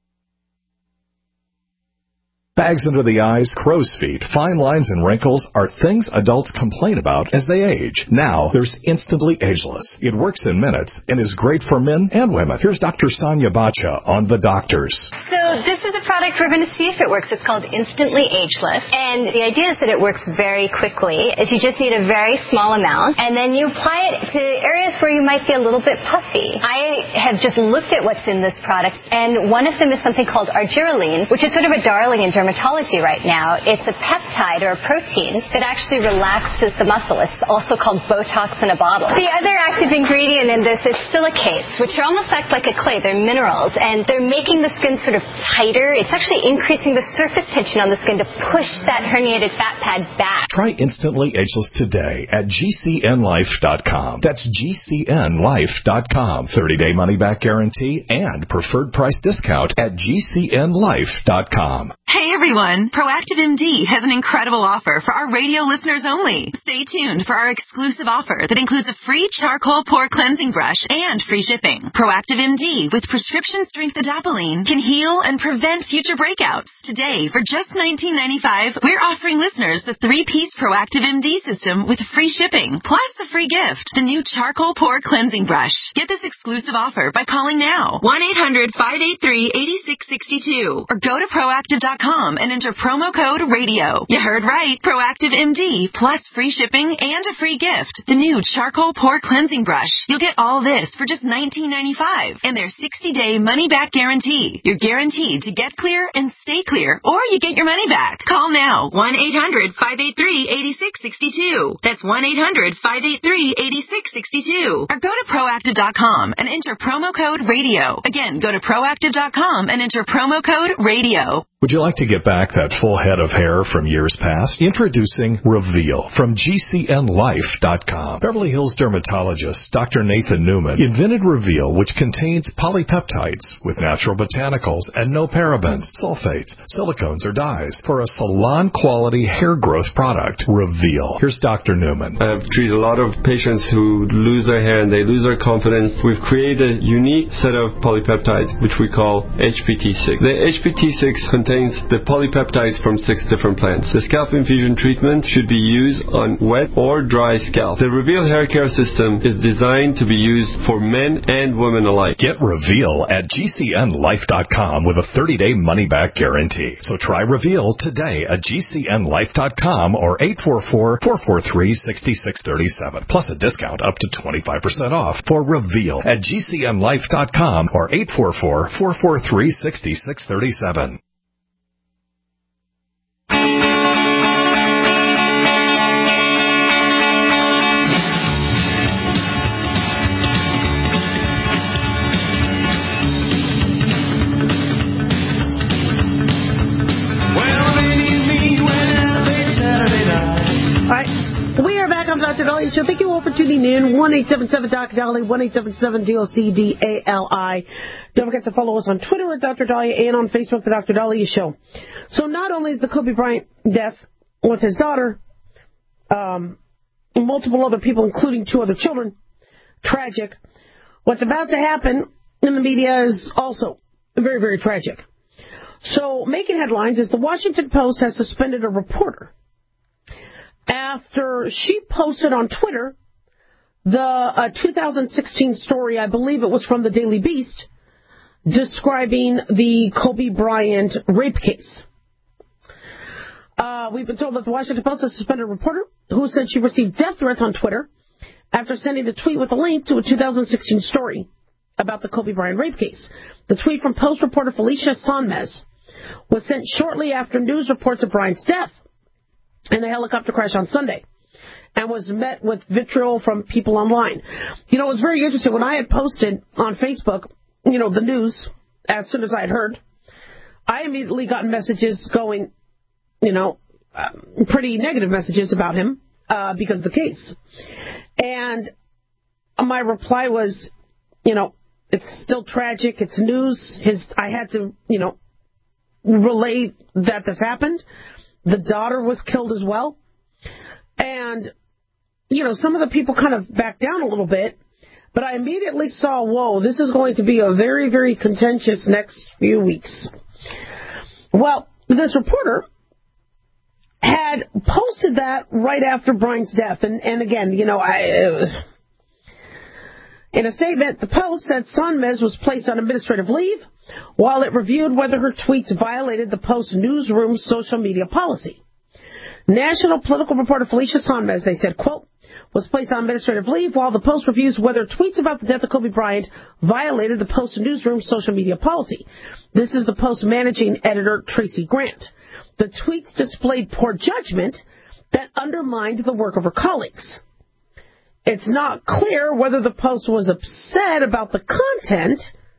Bags under the eyes, crow's feet, fine lines, and wrinkles are things adults complain about as they age. Now, there's Instantly Ageless. It works in minutes and is great for men and women. Here's Doctor Sonia Bacha on The Doctors. So this is a product we're going to see if it works. It's called Instantly Ageless. And the idea is that it works very quickly. Is you just need a very small amount, and then you apply it to areas where you might be a little bit puffy. I have just looked at what's in this product, and one of them is something called argireline, which is sort of a darling in dermatology right now. It's a peptide or a protein that actually relaxes the muscle. It's also called Botox in a bottle. The other active ingredient in this is silicates, which are almost act like a clay. They're minerals, and they're making the skin sort of tighter. It's actually increasing the surface tension on the skin to push that herniated fat pad back. Try Instantly Ageless today at G C N life dot com. That's G C N life dot com. thirty-day money-back guarantee and preferred price discount at G C N life dot com. Hey everyone, Proactive M D has an incredible offer for our radio listeners only. Stay tuned for our exclusive offer that includes a free charcoal pore cleansing brush and free shipping. Proactive M D with prescription strength adapalene can heal and prevent future breakouts. Today, for just nineteen ninety-five dollars, we're offering listeners the three-piece Proactive M D system with free shipping, plus a free gift, the new charcoal pore cleansing brush. Get this exclusive offer by calling now, one eight hundred, five eight three, eight six six two, or go to proactive dot com and enter promo code radio. You heard right. Proactive M D plus free shipping and a free gift. The new charcoal pore cleansing brush. You'll get all this for just nineteen ninety-five dollars and their sixty-day money-back guarantee. You're guaranteed to get clear and stay clear, or you get your money back. Call now, one eight hundred, five eight three, eight six six two. That's one eight hundred, five eight three, eight six six two. Or go to proactive dot com and enter promo code radio. Again, go to proactive dot com and enter promo code radio. Would you like to get back that full head of hair from years past? Introducing Reveal from G C N life dot com. Beverly Hills dermatologist Doctor Nathan Newman invented Reveal, which contains polypeptides with natural botanicals and no parabens, sulfates, silicones, or dyes for a salon-quality hair growth product. Reveal. Here's Doctor Newman. I've treated a lot of patients who lose their hair and they lose their confidence. We've created a unique set of polypeptides, which we call H P T six. The H P T six contains the polypeptides from six different plants. The scalp infusion treatment should be used on wet or dry scalp. The Reveal hair care system is designed to be used for men and women alike. Get Reveal at G C N life dot com with a thirty-day money-back guarantee. So try Reveal today at G C N life dot com or eight four four, four four three, six six three seven. Plus a discount up to twenty-five percent off for Reveal at G C N life dot com or eight four four, four four three, six six three seven. Doctor Dahlia Show. Thank you all for tuning in. one eight seven seven Doctor Dahlia, one eight seven seven D O C D A L I. Don't forget to follow us on Twitter at Doctor Dahlia and on Facebook, The Doctor Dahlia Show. So not only is the Kobe Bryant death with his daughter, um, and multiple other people, including two other children, tragic, what's about to happen in the media is also very, very tragic. So making headlines is the Washington Post has suspended a reporter after she posted on Twitter the uh, two thousand sixteen story, I believe it was from the Daily Beast, describing the Kobe Bryant rape case. Uh, we've been told that the Washington Post has suspended a reporter who said she received death threats on Twitter after sending a tweet with a link to a two thousand sixteen story about the Kobe Bryant rape case. The tweet from Post reporter Felicia Sonmez was sent shortly after news reports of Bryant's death and the helicopter crash on Sunday. and was met with vitriol from people online. You know, it was very interesting. When I had posted on Facebook, you know, the news, as soon as I had heard, I immediately got messages going, you know, uh, pretty negative messages about him uh, because of the case. And my reply was, you know, it's still tragic. It's news. His, I had to, you know, relay that this happened. The daughter was killed as well. And, you know, some of the people kind of backed down a little bit. But I immediately saw, whoa, this is going to be a very, very contentious next few weeks. Well, this reporter had posted that right after Bryant's death. And, and again, you know, I... It was, in a statement, the Post said Sonmez was placed on administrative leave while it reviewed whether her tweets violated the Post newsroom's social media policy. National political reporter Felicia Sonmez, they said, quote, was placed on administrative leave while the Post reviews whether tweets about the death of Kobe Bryant violated the Post newsroom's social media policy. This is the Post managing editor, Tracy Grant. The tweets displayed poor judgment that undermined the work of her colleagues. It's not clear whether the Post was upset about the content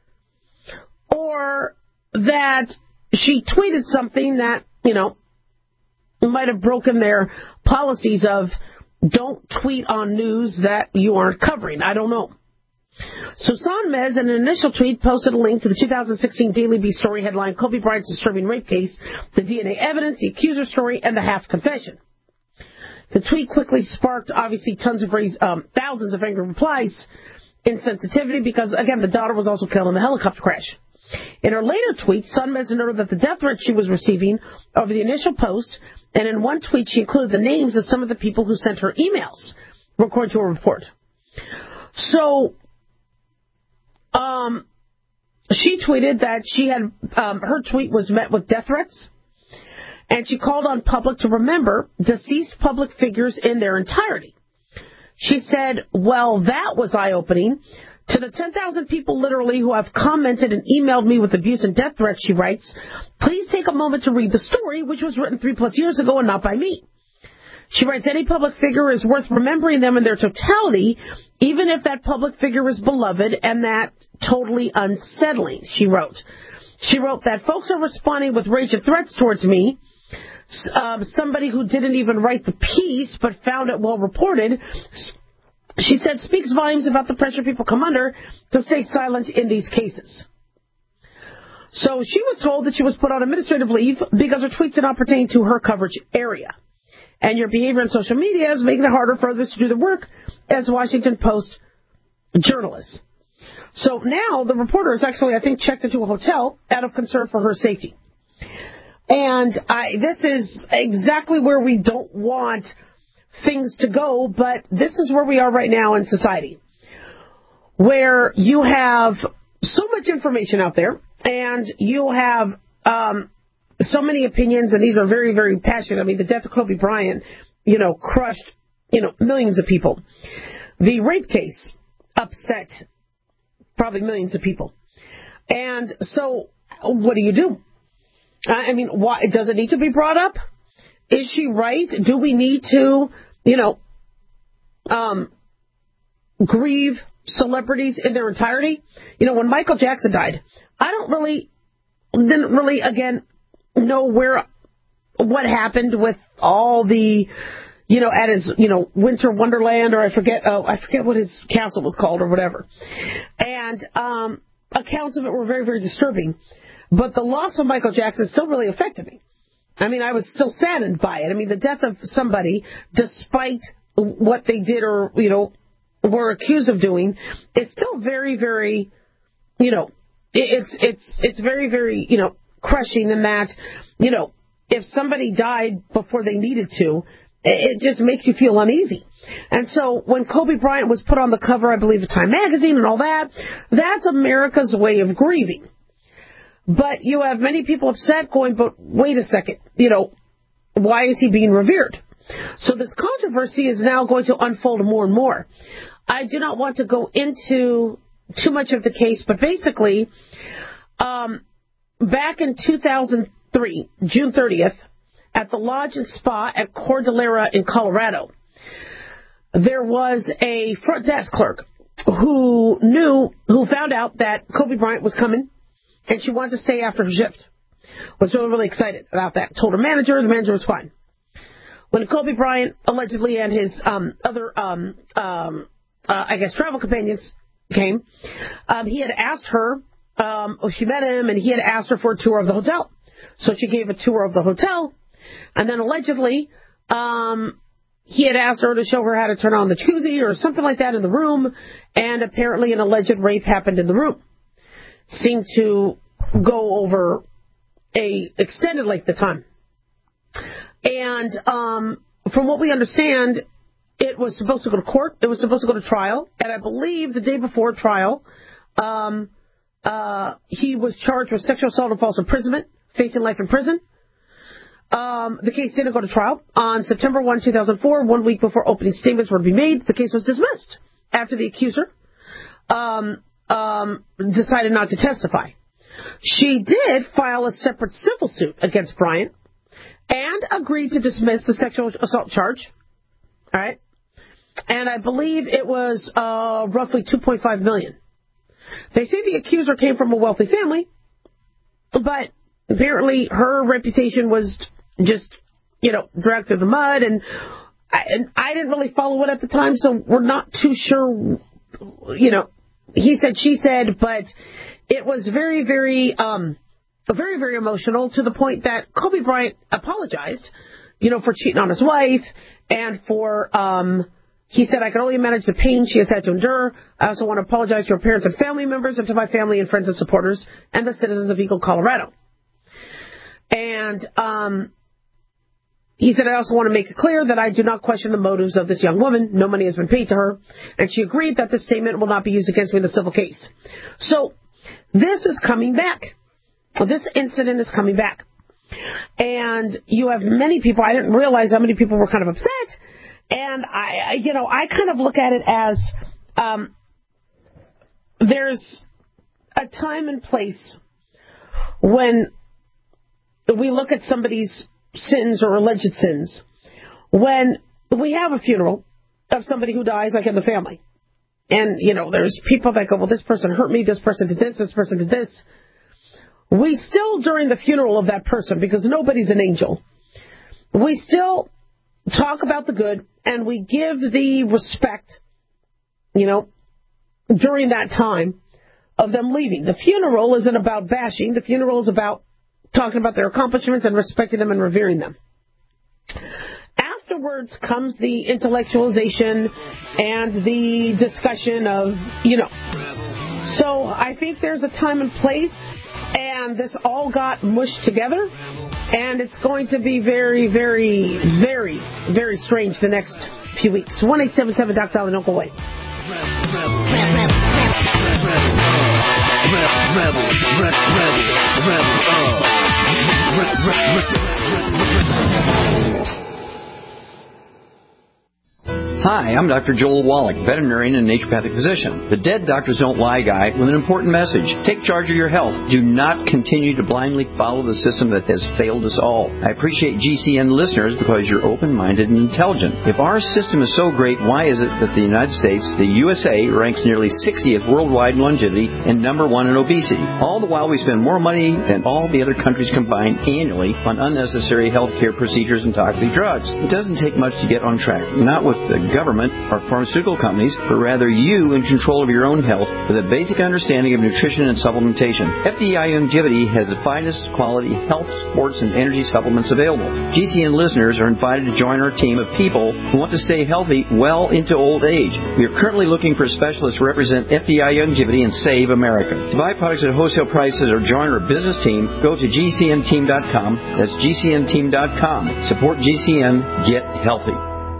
or that she tweeted something that, you know, might have broken their policies of don't tweet on news that you aren't covering. I don't know. So Sonmez, in an initial tweet, posted a link to the two thousand sixteen Daily Beast story headline, Kobe Bryant's disturbing rape case, the D N A evidence, the accuser story, and the half confession. The tweet quickly sparked, obviously, tons of um, thousands of angry replies, insensitivity, because, again, the daughter was also killed in the helicopter crash. In her later tweet, Sonmez noted that the death threat she was receiving over the initial post, and in one tweet she included the names of some of the people who sent her emails, according to a report. So, um, she tweeted that she had, um, her tweet was met with death threats, and she called on public to remember deceased public figures in their entirety. She said, well, that was eye-opening. To the ten thousand people literally who have commented and emailed me with abuse and death threats, she writes, please take a moment to read the story, which was written three plus years ago and not by me. She writes, any public figure is worth remembering them in their totality, even if that public figure is beloved and that totally unsettling, she wrote. She wrote that folks are responding with rage and threats towards me. Uh, somebody who didn't even write the piece but found it well reported, she said, speaks volumes about the pressure people come under to stay silent in these cases. So she was told that she was put on administrative leave because her tweets did not pertain to her coverage area. And your behavior on social media is making it harder for others to do the work as Washington Post journalists. So now the reporter is actually, I think, checked into a hotel out of concern for her safety. And I, this is exactly where we don't want things to go, but this is where we are right now in society, where you have so much information out there, and you have um, so many opinions, and these are very, very passionate. I mean, the death of Kobe Bryant, you know, crushed, you know, millions of people. The rape case upset probably millions of people. And so what do you do? I mean, why does it need to be brought up? Is she right? Do we need to, you know, um, grieve celebrities in their entirety? You know, when Michael Jackson died, I don't really, didn't really, again, know where, what happened with all the, you know, at his, you know, Winter Wonderland, or I forget, oh, I forget what his castle was called or whatever. And um, accounts of it were very, very disturbing. But the loss of Michael Jackson still really affected me. I mean, I was still saddened by it. I mean, the death of somebody, despite what they did or, you know, were accused of doing, is still very, very, you know, it's it's it's very, very, you know, crushing in that, you know, if somebody died before they needed to, it just makes you feel uneasy. And so when Kobe Bryant was put on the cover, I believe, of Time magazine and all that, that's America's way of grieving. But you have many people upset going, but wait a second, you know, why is he being revered? So this controversy is now going to unfold more and more. I do not want to go into too much of the case, but basically, um, back in two thousand three, June thirtieth, at the Lodge and Spa at Cordillera in Colorado, there was a front desk clerk who knew, who found out that Kobe Bryant was coming, and she wanted to stay after her shift. Was really, really excited about that. Told her manager, the manager was fine. When Kobe Bryant allegedly and his um, other, um, um, uh, I guess, travel companions came, um, he had asked her, um, oh, she met him, and he had asked her for a tour of the hotel. So she gave a tour of the hotel, and then allegedly, um, he had asked her to show her how to turn on the jacuzzi or something like that in the room, and apparently an alleged rape happened in the room. Seemed to go over a extended length of time. And um, from what we understand, it was supposed to go to court. It was supposed to go to trial. And I believe the day before trial, um, uh, he was charged with sexual assault and false imprisonment, facing life in prison. Um, the case didn't go to trial. On September first, two thousand four, one week before opening statements were to be made, the case was dismissed after the accuser um, um, decided not to testify. She did file a separate civil suit against Bryant and agreed to dismiss the sexual assault charge. All right. And I believe it was uh, roughly two point five million dollars. They say the accuser came from a wealthy family, but apparently her reputation was just, you know, dragged through the mud, and I, and I didn't really follow it at the time, so we're not too sure, you know, he said, she said, but it was very, very, um, very, very emotional to the point that Kobe Bryant apologized, you know, for cheating on his wife and for, um, he said, I can only manage the pain she has had to endure. I also want to apologize to her parents and family members and to my family and friends and supporters and the citizens of Eagle, Colorado. And um, he said, I also want to make it clear that I do not question the motives of this young woman. No money has been paid to her. And she agreed that this statement will not be used against me in the civil case. So this is coming back. This incident is coming back. And you have many people, I didn't realize how many people were kind of upset. And, I, I you know, I kind of look at it as um, there's a time and place when we look at somebody's sins or alleged sins. When we have a funeral of somebody who dies, like in the family, and, you know, there's people that go, well, this person hurt me, this person did this, this person did this. We still, during the funeral of that person, because nobody's an angel, we still talk about the good, and we give the respect, you know, during that time of them leaving. The funeral isn't about bashing. The funeral is about talking about their accomplishments and respecting them and revering them. Afterwards comes the intellectualization and the discussion of, you know. So I think there's a time and place, and this all got mushed together. And it's going to be very, very, very, very strange the next few weeks. one eight seven seven Doc Dolly, don't go away. Hi, I'm Doctor Joel Wallach, veterinarian and naturopathic physician. The Dead Doctors Don't Lie guy with an important message. Take charge of your health. Do not continue to blindly follow the system that has failed us all. I appreciate G C N listeners because you're open-minded and intelligent. If our system is so great, why is it that the United States, the U S A, ranks nearly sixtieth worldwide in longevity and number one in obesity? All the while we spend more money than all the other countries combined annually on unnecessary health care procedures and toxic drugs. It doesn't take much to get on track. Not with the government or pharmaceutical companies, but rather you in control of your own health with a basic understanding of nutrition and supplementation. F D I Longevity has the finest quality health, sports, and energy supplements available. G C N listeners are invited to join our team of people who want to stay healthy well into old age. We are currently looking for specialists to represent F D I Longevity and Save America. To buy products at wholesale prices or join our business team, go to G C N team dot com. That's G C N team dot com. Support G C N. Get healthy.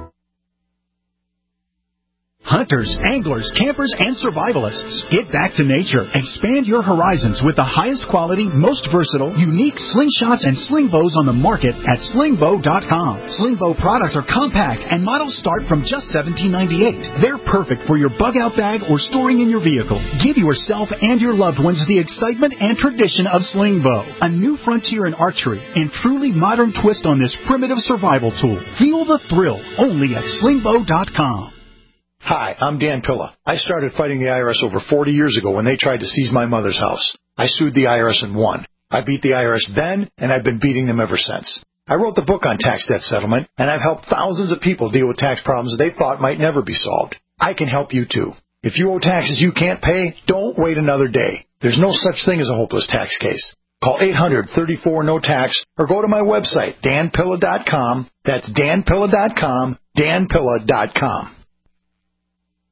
Hunters, anglers, campers, and survivalists. Get back to nature. Expand your horizons with the highest quality, most versatile, unique slingshots and sling bows on the market at sling bow dot com. Sling bow products are compact and models start from just seventeen ninety-eight. They're perfect for your bug out bag or storing in your vehicle. Give yourself and your loved ones the excitement and tradition of sling bow. A new frontier in archery and truly modern twist on this primitive survival tool. Feel the thrill only at sling bow dot com. Hi, I'm Dan Pilla. I started fighting the I R S over forty years ago when they tried to seize my mother's house. I sued the I R S and won. I beat the I R S then, and I've been beating them ever since. I wrote the book on tax debt settlement, and I've helped thousands of people deal with tax problems they thought might never be solved. I can help you too. If you owe taxes you can't pay, don't wait another day. There's no such thing as a hopeless tax case. Call eight hundred, thirty-four, no tax or go to my website, dan pilla dot com. That's dan pilla dot com, dan pilla dot com.